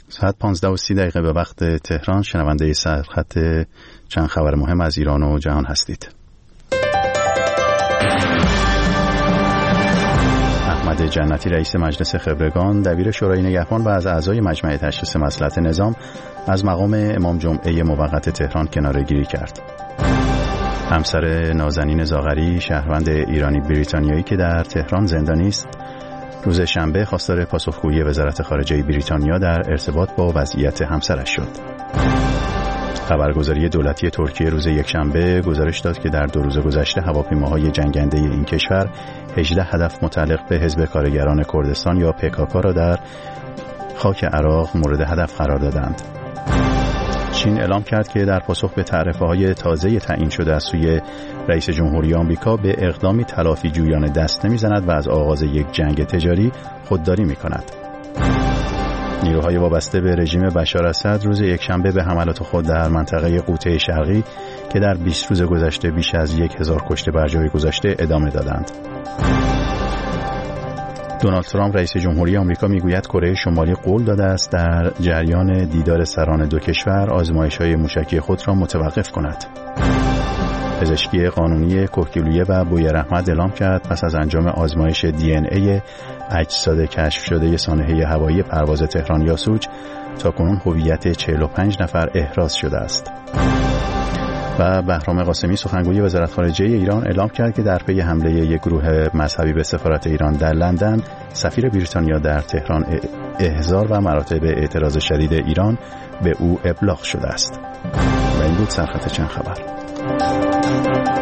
ساعت 15:30 به وقت تهران شنونده سرخط چند خبر مهم از ایران و جهان هستید. احمد جنتی رئیس مجلس خبرگان، دبیر شورای نگهبان و از اعضای مجمع تشخیص مصلحت نظام از مقام امام جمعه موقت تهران کناره‌گیری کرد. همسر نازنین زاغری، شهروند ایرانی بریتانیایی که در تهران زندانی است، روز شنبه خواستار پاسخگویی وزارت خارجه بریتانیا در ارتباط با وضعیت همسرش شد. خبرگزاری دولتی ترکیه روز یکشنبه گزارش داد که در 2 روز گذشته هواپیماهای جنگنده این کشور 18 هدف متعلق به حزب کارگران کردستان یا PKK را در خاک عراق مورد هدف قرار دادند. چین اعلام کرد که در پاسخ به تعرفه‌های تازه تعیین شده از سوی رئیس جمهوری آمریکا به اقدامی تلافی جویانه دست نمی‌زند و از آغاز یک جنگ تجاری خودداری می‌کند. نیروهای وابسته به رژیم بشار اسد روز یکشنبه به حملات خود در منطقه غوطه شرقی که در 20 روز گذشته بیش از 1000 کشته بر جای گذاشته ادامه دادند. دونالد ترامپ رئیس جمهوری آمریکا میگوید کره شمالی قول داده است در جریان دیدار سران دو کشور آزمایش‌های موشکی خود را متوقف کند. پزشکی قانونی کوهگیلویه و بویراحمد اعلام کرد پس از انجام آزمایش DNA اجساد کشف شده سانحه هوایی پرواز تهران یاسوج تاکنون هویت 45 نفر احراز شده است. و بهرام قاسمی سخنگوی وزارت خارجه ایران اعلام کرد که در پی حمله یک گروه مذهبی به سفارت ایران در لندن، سفیر بریتانیا در تهران احضار و مراتب اعتراض شدید ایران به او ابلاغ شده است. و این بود سرخط چند خبر.